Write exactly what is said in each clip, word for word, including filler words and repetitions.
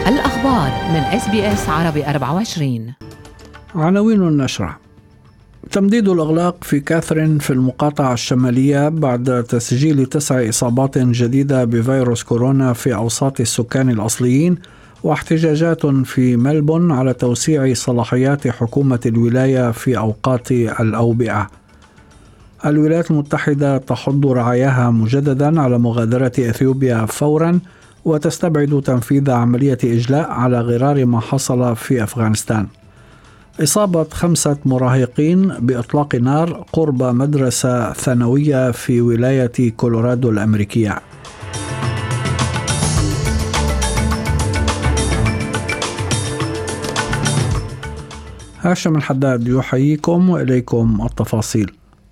الأخبار من إس بي إس عربي أربعة وعشرين. عناوين النشرة: تمديد الإغلاق في كاثرين في المقاطعة الشمالية بعد تسجيل تسع إصابات جديدة بفيروس كورونا في أوساط السكان الأصليين، واحتجاجات في ملبون على توسيع صلاحيات حكومة الولاية في أوقات الأوبئة. الولايات المتحدة تحض رعاياها مجددا على مغادرة إثيوبيا فورا، وتستبعد تنفيذ عملية إجلاء على غرار ما حصل في أفغانستان. إصابة خمسة مراهقين بإطلاق نار قرب مدرسة ثانوية في ولاية كولورادو الأمريكية. هاشم الحداد يحييكم وإليكم التفاصيل.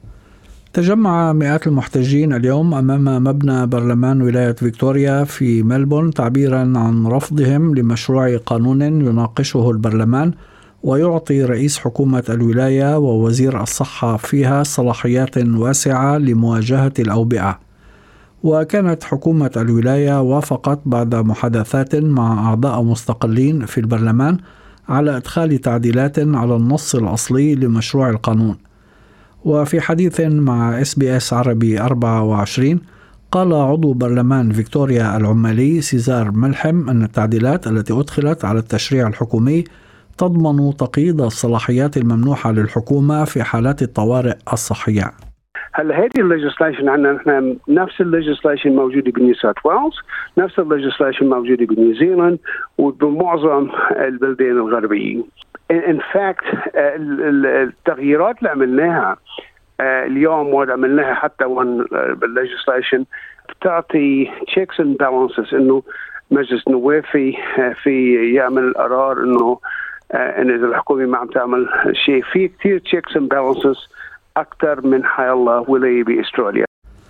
تجمع مئات المحتجين اليوم أمام مبنى برلمان ولاية فيكتوريا في ملبون تعبيرا عن رفضهم لمشروع قانون يناقشه البرلمان ويعطي رئيس حكومة الولاية ووزير الصحة فيها صلاحيات واسعة لمواجهة الأوبئة. وكانت حكومة الولاية وافقت بعد محادثات مع أعضاء مستقلين في البرلمان على إدخال تعديلات على النص الأصلي لمشروع القانون. وفي حديث مع إس بي إس عربي أربعة وعشرين قال عضو برلمان فيكتوريا العمالي سيزار ملحم أن التعديلات التي أدخلت على التشريع الحكومي تضمن تقييد الصلاحيات الممنوحة للحكومة في حالات الطوارئ الصحية. هلا هذه الليجيسليشن عندنا نحن نفس الليجيسليشن موجوده بنيو ساوث ويلز، نفس الليجيسليشن موجوده بنيوزيلاند وبمعظم البلدان الغربيه. in fact التغييرات اللي عملناها اليوم وعملناها حتى بالليجيسليشن بتعطي checks and balances انه مجلس النواب في في يعمل قرار انه ان اذا الحكومه ما عم تعمل شيء، في كثير checks and balances اكثر من حي الله ولايه باستراليا.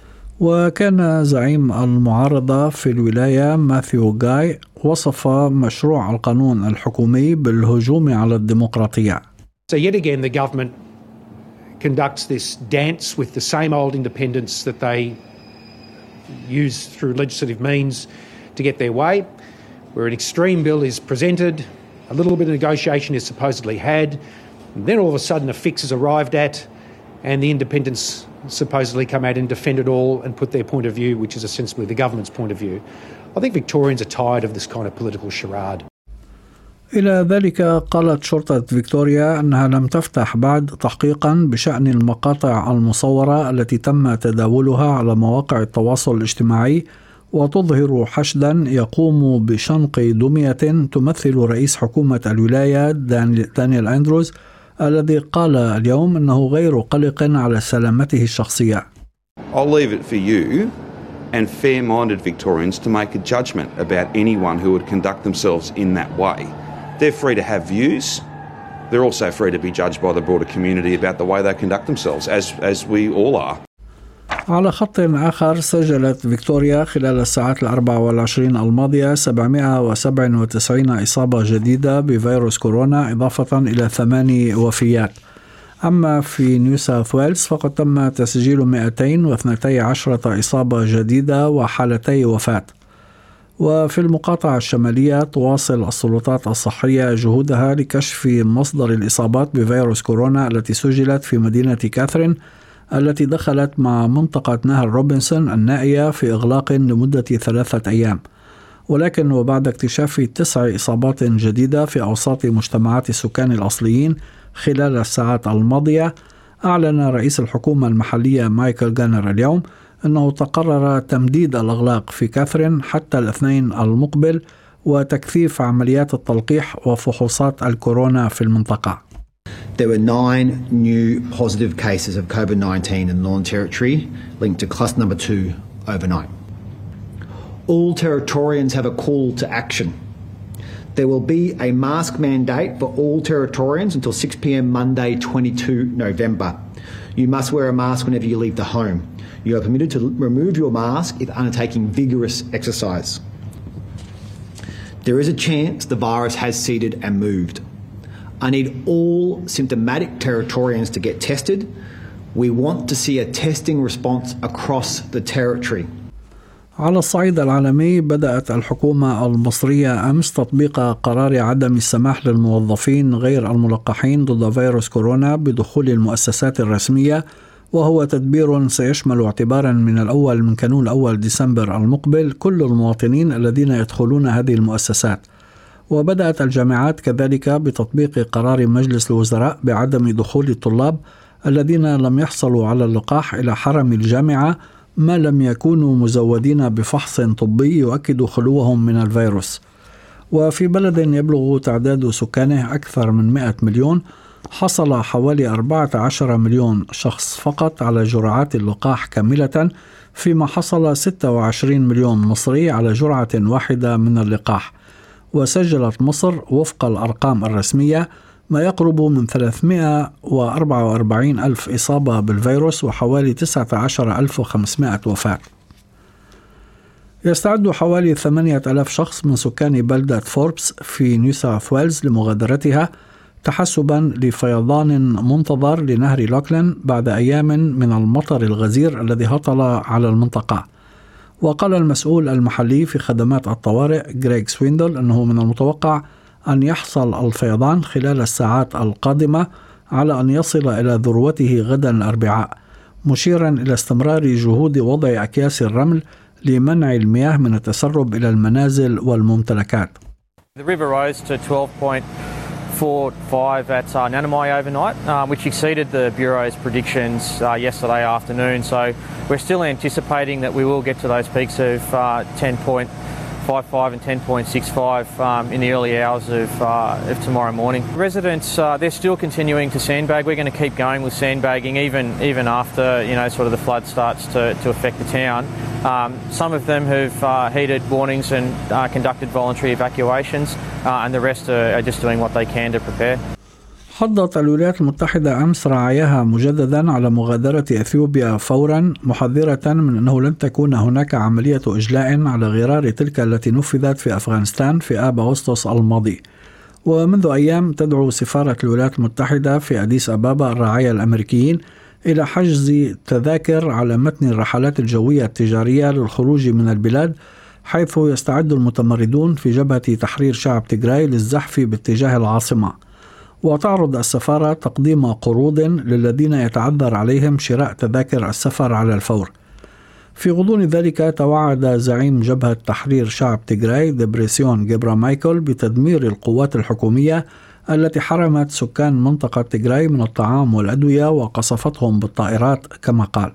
وكان زعيم المعارضة في الولاية ماثيو غاي وصف مشروع القانون الحكومي بالهجوم على الديمقراطية. So yet again the government conducts this dance with the same old independents that they use through legislative means to get their way, where an extreme bill is presented, a little bit of negotiation is supposedly had, and then all of a sudden a fix is arrived at, and the independents supposedly come out and defend it all and put their point of view, which is ostensibly the government's point of view. I think Victorians are tired of this kind of political charade. إلى ذلك قالت شرطة فيكتوريا أنها لم تفتح بعد تحقيقا بشأن المقاطع المصورة التي تم تداولها على مواقع التواصل الاجتماعي، وتظهر حشدا يقوم بشنق دمية تمثل رئيس حكومة الولاية دانيال أندروز، الذي قال اليوم أنه غير قلق على سلامته الشخصية. I'll leave it for you and fair-minded Victorians to make a judgment about anyone who would conduct themselves in that way. They're free to have views. They're also free to be judged by the broader community about the way they conduct themselves, as as we all are. على خط آخر، سجلت فيكتوريا خلال الساعات الأربع والعشرين الماضية سبعمائة وسبعة وتسعين إصابة جديدة بفيروس كورونا، إضافة إلى ثماني وفيات. أما في نيو ساوث ويلز فقد تم تسجيل مئتين واثنتي عشرة إصابة جديدة وحالتي وفاة. وفي المقاطعة الشمالية تواصل السلطات الصحية جهودها لكشف مصدر الإصابات بفيروس كورونا التي سجلت في مدينة كاثرين، التي دخلت مع منطقة نهر روبنسون النائية في إغلاق لمدة ثلاثة أيام. ولكن وبعد اكتشاف تسع إصابات جديدة في أوساط مجتمعات السكان الأصليين خلال الساعات الماضية، أعلن رئيس الحكومة المحلية مايكل غانر اليوم أنه تقرر تمديد الإغلاق في كاثرين حتى الاثنين المقبل وتكثيف عمليات التلقيح وفحوصات الكورونا في المنطقة. There were nine new positive cases of COVID nineteen in the Northern Territory linked to cluster number two overnight. All Territorians have a call to action. There will be a mask mandate for all Territorians until six p m Monday, the twenty-second of November. You must wear a mask whenever you leave the home. You are permitted to remove your mask if undertaking vigorous exercise. There is a chance the virus has seeded and moved. I need all symptomatic Territorians to get tested. We want to see a testing response across the Territory. على الصعيد العالمي، بدأت الحكومة المصرية أمس تطبيق قرار عدم السماح للموظفين غير الملقحين ضد فيروس كورونا بدخول المؤسسات الرسمية، وهو تدبير سيشمل اعتبارا من الأول من كانون أول ديسمبر المقبل كل المواطنين الذين يدخلون هذه المؤسسات. وبدأت الجامعات كذلك بتطبيق قرار مجلس الوزراء بعدم دخول الطلاب الذين لم يحصلوا على اللقاح إلى حرم الجامعة ما لم يكونوا مزودين بفحص طبي يؤكد خلوهم من الفيروس. وفي بلد يبلغ تعداد سكانه أكثر من مئة مليون، حصل حوالي أربعة عشر مليون شخص فقط على جرعات اللقاح كاملة، فيما حصل ستة وعشرين مليون مصري على جرعة واحدة من اللقاح. وسجلت مصر وفق الأرقام الرسمية ما يقرب من ثلاثمئة وأربعة وأربعين ألف إصابة بالفيروس وحوالي تسعة عشر ألف وخمسمئة وفاة. يستعد حوالي ثمانية آلاف شخص من سكان بلدة فوربس في نيو ساوث ويلز لمغادرتها تحسبا لفيضان منتظر لنهر لوكلين بعد أيام من المطر الغزير الذي هطل على المنطقة. وقال المسؤول المحلي في خدمات الطوارئ غريغ سويندل أنه من المتوقع أن يحصل الفيضان خلال الساعات القادمة على أن يصل إلى ذروته غدا الأربعاء، مشيرا إلى استمرار جهود وضع أكياس الرمل لمنع المياه من التسرب إلى المنازل والممتلكات. The river rose to twelve point four five at uh, Nanamai overnight, uh, which exceeded the Bureau's predictions uh, yesterday afternoon. So we're still anticipating that we will get to those peaks of uh, ten point five five and ten point six five um, in the early hours of, uh, of tomorrow morning. Residents, uh, they're still continuing to sandbag. We're going to keep going with sandbagging even even after, you know, sort of the flood starts to, to affect the town. Um, some of them have uh, heeded warnings and uh, conducted voluntary evacuations, uh, and the rest are, are just doing what they can to prepare. حضت الولايات المتحدة أمس رعاياها مجددا على مغادرة إثيوبيا فورا، محذرة من أنه لن تكون هناك عملية إجلاء على غرار تلك التي نفذت في أفغانستان في آب أغسطس الماضي. ومنذ أيام تدعو سفارة الولايات المتحدة في أديس أبابا الرعايا الأمريكيين إلى حجز تذاكر على متن الرحلات الجوية التجارية للخروج من البلاد، حيث يستعد المتمردون في جبهة تحرير شعب تيغراي للزحف باتجاه العاصمة. وتعرض السفارة تقديم قروض للذين يتعذر عليهم شراء تذاكر السفر على الفور. في غضون ذلك توعد زعيم جبهة تحرير شعب تيغراي دبريسيون جبرا مايكل بتدمير القوات الحكومية التي حرمت سكان منطقة تيغراي من الطعام والأدوية وقصفتهم بالطائرات كما قال.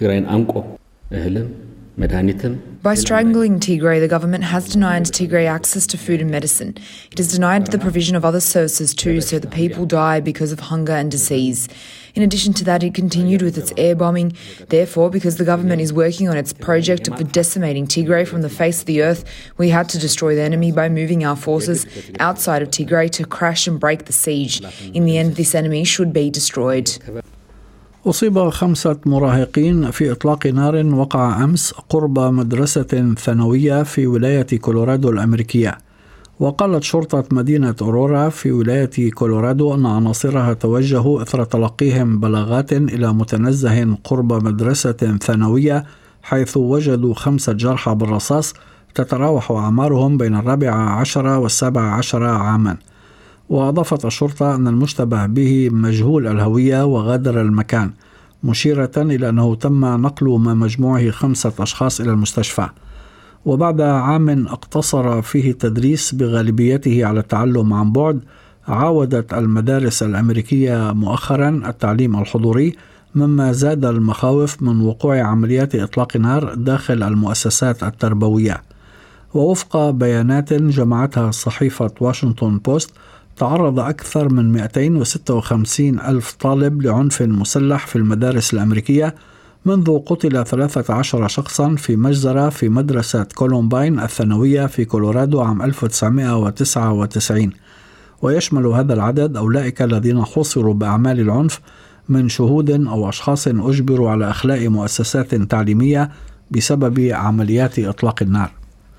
By strangling Tigray, the government has denied Tigray access to food and medicine. It has denied the provision of other services too, so the people die because of hunger and disease. In addition to that, it continued with its air bombing. Therefore, because the government is working on its project of decimating Tigray from the face of the earth, we had to destroy the enemy by moving our forces outside of Tigray to crash and break the siege. In the end, this enemy should be destroyed. أصيب خمسة مراهقين في إطلاق نار وقع أمس قرب مدرسة ثانوية في ولاية كولورادو الأمريكية. وقالت شرطة مدينة أورورا في ولاية كولورادو أن عناصرها توجهوا إثر تلقيهم بلاغات إلى متنزه قرب مدرسة ثانوية، حيث وجدوا خمسة جرحى بالرصاص تتراوح أعمارهم بين الرابعة عشر والسابعة عشر عاما. وأضافت الشرطة أن المشتبه به مجهول الهوية وغادر المكان، مشيرة إلى أنه تم نقل ما مجموعه خمسة أشخاص إلى المستشفى. وبعد عام اقتصر فيه التدريس بغالبيته على التعلم عن بعد، عاودت المدارس الأمريكية مؤخرا التعليم الحضوري، مما زاد المخاوف من وقوع عمليات إطلاق نار داخل المؤسسات التربوية. ووفق بيانات جمعتها صحيفة واشنطن بوست، تعرض أكثر من مئتين وستة وخمسين ألف طالب لعنف مسلح في المدارس الأمريكية منذ قتل ثلاثة عشر شخصا في مجزرة في مدرسة كولومباين الثانوية في كولورادو عام ألف وتسعمئة وتسعة وتسعين. ويشمل هذا العدد أولئك الذين حوصروا بأعمال العنف من شهود أو أشخاص أجبروا على إخلاء مؤسسات تعليمية بسبب عمليات إطلاق النار.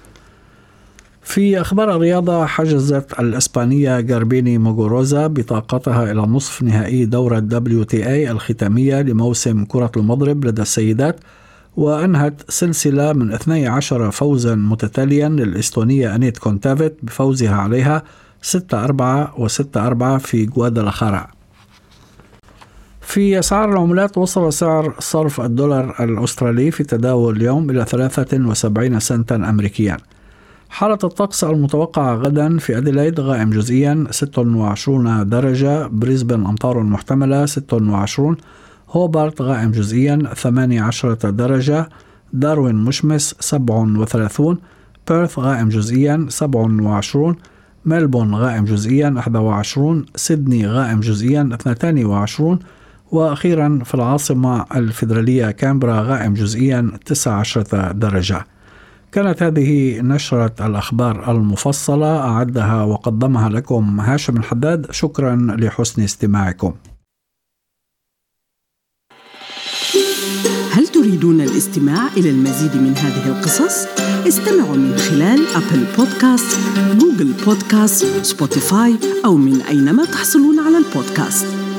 في أخبار الرياضة، حجزت الإسبانية غاربيني موغوروزا بطاقتها إلى نصف نهائي دورة دبليو تي إيه الختامية لموسم كرة المضرب لدى السيدات، وأنهت سلسلة من اثني عشر فوزا متتاليا للإستونية أنيت كونتافيت بفوزها عليها ستة أربعة وستة أربعة في غوادالاخارا. في أسعار العملات، وصل سعر صرف الدولار الأسترالي في تداول اليوم إلى ثلاثة وسبعين سنتا أمريكيا. حالة الطقس المتوقعة غدا: في أديلايد غائم جزئيا ستة وعشرين درجة، بريسبن أمطار محتملة ستة وعشرين، هوبارت غائم جزئيا ثمانية عشر درجة، داروين مشمس سبعة وثلاثين، بيرث غائم جزئيا سبعة وعشرين، ملبون غائم جزئيا إحدى وعشرين، سيدني غائم جزئيا اثنين وعشرين، وأخيرا في العاصمة الفيدرالية كامبرا غائم جزئيا تسعة عشر درجة. كانت هذه نشرة الأخبار المفصلة، أعدها وقدمها لكم هاشم الحداد. شكرا لحسن استماعكم. هل تريدون الاستماع إلى المزيد من هذه القصص؟ استمعوا من خلال أبل بودكاست، جوجل بودكاست، سبوتيفاي، أو من أينما تحصلون على البودكاست.